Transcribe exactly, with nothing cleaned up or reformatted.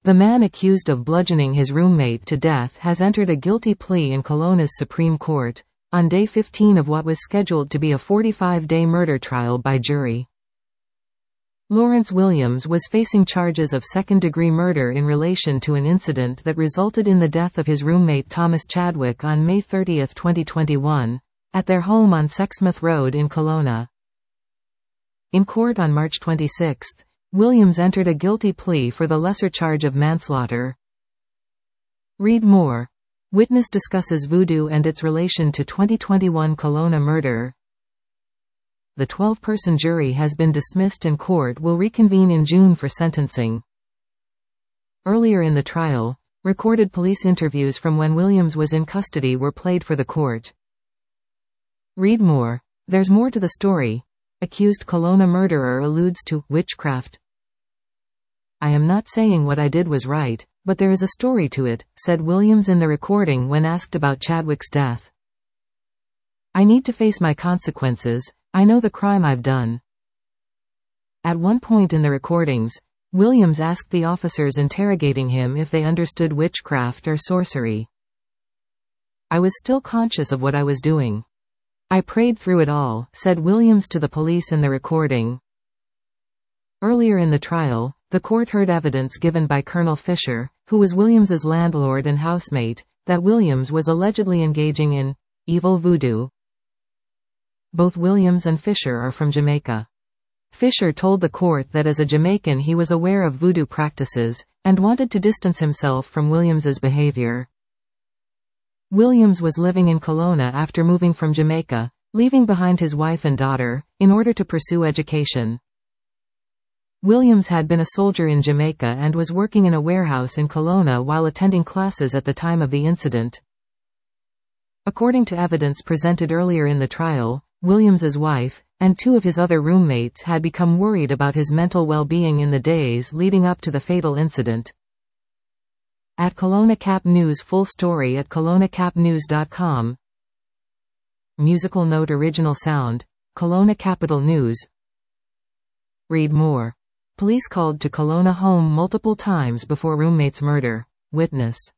The man accused of bludgeoning his roommate to death has entered a guilty plea in Kelowna's Supreme Court, on day fifteen of what was scheduled to be a forty-five day murder trial by jury. Lawrence Williams was facing charges of second-degree murder in relation to an incident that resulted in the death of his roommate Thomas Chadwick on May thirtieth twenty twenty-one, at their home on Sexsmith Road in Kelowna. In court on March twenty-sixth, Williams entered a guilty plea for the lesser charge of manslaughter. Read more. Witness discusses voodoo and its relation to twenty twenty-one Kelowna murder. The twelve-person jury has been dismissed and court will reconvene in June for sentencing. Earlier in the trial, recorded police interviews from when Williams was in custody were played for the court. Read more. There's more to the story. Accused Kelowna murderer alludes to witchcraft. I am not saying what I did was right, but there is a story to it, said Williams in the recording when asked about Chadwick's death. I need to face my consequences. I know the crime I've done. At one point in the recordings, Williams asked the officers interrogating him if they understood witchcraft or sorcery. I was still conscious of what I was doing. I prayed through it all, said Williams to the police in the recording. Earlier in the trial, the court heard evidence given by Colonel Fisher, who was Williams's landlord and housemate, that Williams was allegedly engaging in evil voodoo. Both Williams and Fisher are from Jamaica. Fisher told the court that as a Jamaican he was aware of voodoo practices, and wanted to distance himself from Williams's behavior. Williams was living in Kelowna after moving from Jamaica, leaving behind his wife and daughter, in order to pursue education. Williams had been a soldier in Jamaica and was working in a warehouse in Kelowna while attending classes at the time of the incident. According to evidence presented earlier in the trial, Williams's wife, and two of his other roommates had become worried about his mental well-being in the days leading up to the fatal incident. At Kelowna Cap News. Full story at kelowna cap news dot com. Musical note. Original sound, Kelowna Capital News. Read more. Police called to Kelowna home multiple times before roommate's murder. Witness.